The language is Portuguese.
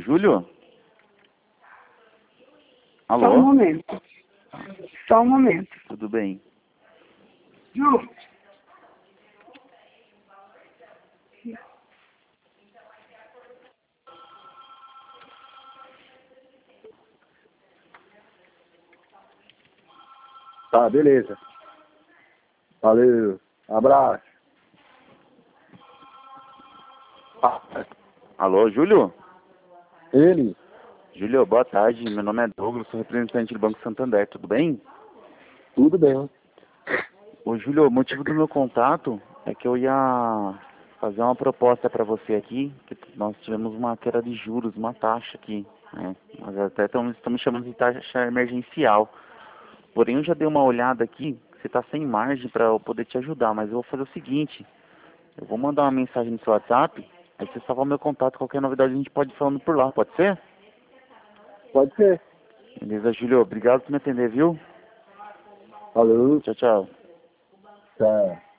Júlio? Alô? Só um momento. Só um momento. Tudo bem. Ju. Tá, beleza. Valeu. Abraço. Alô, Júlio? Ele? Júlio, boa tarde. Meu nome é Douglas, sou representante do Banco Santander, tudo bem? Tudo bem. Ô, Júlio, o motivo do meu contato é que eu ia fazer uma proposta para você aqui, que nós tivemos uma queda de juros, uma taxa aqui, né? Nós até estamos chamando de taxa emergencial. Porém, eu já dei uma olhada aqui, você está sem margem para eu poder te ajudar, mas eu vou fazer o seguinte, eu vou mandar uma mensagem no seu WhatsApp, aí você salva o meu contato, qualquer novidade a gente pode ir falando por lá, pode ser? Pode ser. Beleza, Júlio, obrigado por me atender, viu? Valeu. Tchau, tchau. Tchau.